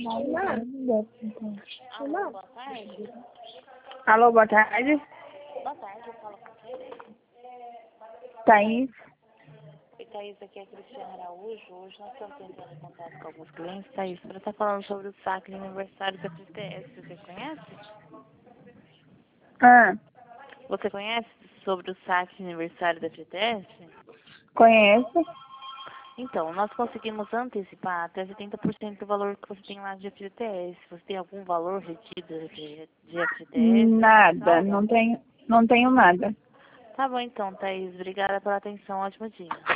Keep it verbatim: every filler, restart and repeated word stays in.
Alô, boa tarde. Alô, boa tarde. Boa tarde, eu falo com quem? Thaís. Oi, Thaís, aqui é a Cristiana Araújo. Hoje nós estamos entrando em contato com alguns clientes. Thaís, para estar falando sobre o saque de aniversário da F T S, você conhece? Ah, Você conhece sobre o saque de aniversário da F T S? conheço. Então, nós conseguimos antecipar até setenta por cento do valor que você tem lá de F T S. Você tem algum valor retido de de F T S? Nada, não tenho, não tenho nada. Tá bom então, Thaís. Obrigada pela atenção. Ótimo dia.